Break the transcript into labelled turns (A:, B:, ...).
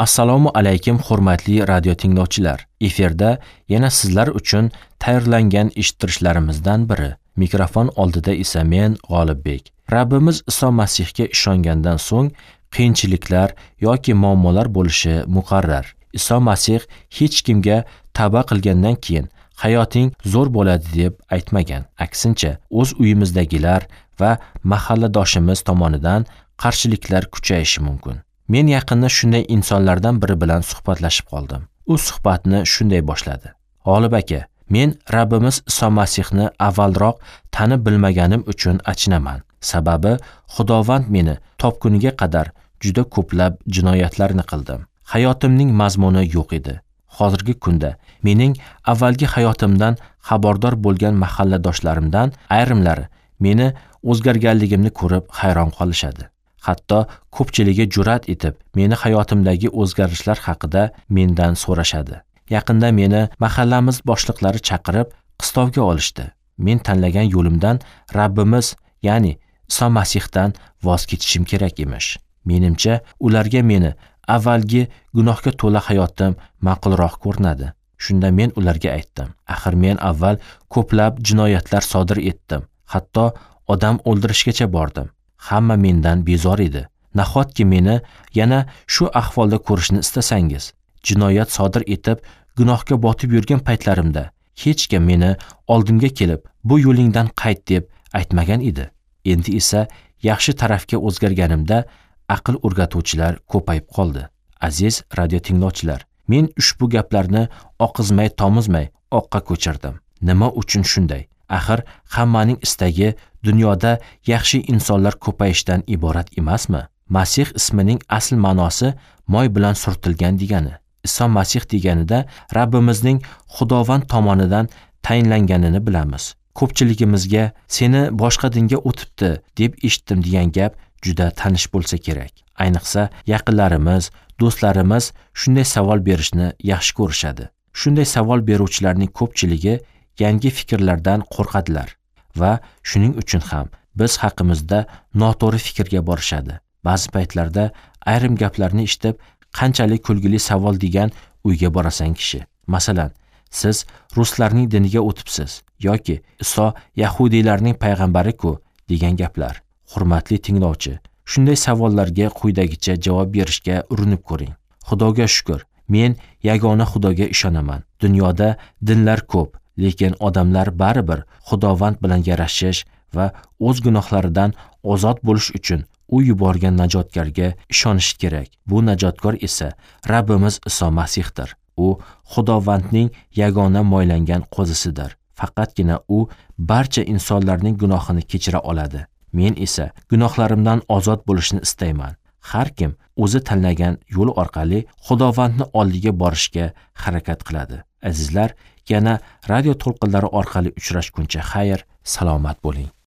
A: Assalomu alaykum hurmatli radio tinglovchilar. Efirda yana sizlar uchun tayyorlangan eshittirishlarimizdan biri. Mikrofon oldida esa men G'olibbek. Rabbimiz Iso Masihga ishongandan so'ng qiyinchiliklar yoki muammolar bo'lishi muqarrar. Iso Masih hech kimga tavba qilgandan keyin hayoting zo'r bo'ladi deb aytmagan. Aksincha, o'z uyimizdagilar va mahalladoshimiz tomonidan qarshiliklar kuchayishi mumkin. Men yaqinda shunday insonlardan biri bilan suhbatlashib qoldim. U suhbatni shunday boshladi. G'olib aka, men Rabbimiz Iso Masihni avvalroq tanib bilmaganim uchun achinaman. Sababi Xudovand meni topkuniga qadar juda ko'plab jinoyatlarni qildim. Hayotimning mazmuni yo'q edi. Hozirgi kunda mening avvalgi hayotimdan xabardor bo'lgan mahalladoshlarimdan ayrimlari meni o'zgarganligimni ko'rib hayron qolishadi. Hatto ko'pchiligi jur'at etib meni hayotimdagi o'zgarishlar haqida mendan so'rashadi. Yaqinda meni mahallamiz boshliqlari chaqirib qistovga olishdi. Men tanlagan yo'limdan Rabbimiz, ya'ni Iso Masihdan voz kechishim kerak emish. Menimcha, ularga meni avvalgi gunohga to'la hayotim ma'qulroq ko'rinadi. Shunda men ularga aytdim: "Axir men avval ko'plab jinoyatlar sodir etdim. Hatto odam o'ldirishgacha bordim. Hamma mendan bezor edi. Nahotki meni yana shu ahvolda ko'rishni istasangiz, jinoyat sodir etib, gunohga botib yurgan paytlarimda hech kim meni oldimga kelib, bu yo'lingdan qayt deb aytmagan edi. Endi esa yaxshi tarafga o'zgarganimda aql o'rgatuvchilar ko'payib qoldi." Aziz radio tinglovchilar, men ushbu gaplarni oqizmay-tomizmay oqqa ko'chirdim. Nima uchun shunday? Axir hammaning istagi dunyoda yaxshi insonlar ko'payishdan iborat emasmi? Masih ismining asl ma'nosi moy bilan surtilgan degani. Iso Masih deganida Rabbimizning Xudovand tomonidan tayinlanganini bilamiz. Ko'pchiligimizga seni boshqa dinga o'tibdi deb eshitdim degan gap juda tanish bo'lsa kerak. Ayniqsa yaqinlarimiz, do'stlarimiz shunday savol berishni yaxshi ko'rishadi. Shunday savol beruvchilarning ko'pchiligi yangi fikrlardan qo'rqadilar va shuning uchun ham biz haqimizda noto'g'ri fikrga borishadi. Ba'zi paytlarda ayrim gaplarni eshitib, qanchalik kulgili savol degan uyga borasan kishi. Masalan, siz ruslarning diniga o'tibsiz yoki Iso yahudiylarning payg'ambari-ku degan gaplar. Hurmatli tinglovchi, shunday savollarga quyidagicha javob berishga urinib ko'ring. Xudoga shukr, men yagona Xudoga ishonaman. Dunyoda dinlar ko'p, lekin odamlar baribir Xudovand bilan yarashish va o'z gunohlaridan ozod bo'lish uchun u yuborgan najotkorga ishonishi kerak. Bu najotkor esa Rabbimiz Iso Masihdir. U Xudovandning yagona moylangan qo'zisidir. Faqatgina u barcha insonlarning gunohini kechira oladi. Men esa gunohlarimdan ozod bo'lishni istayman. Har kim o'zi tanlagan yo'l orqali Xudovandning oldiga borishga harakat qiladi. Azizlar, yana radio to'lqinlari orqali uchrashguncha xayr, salomat bo'ling.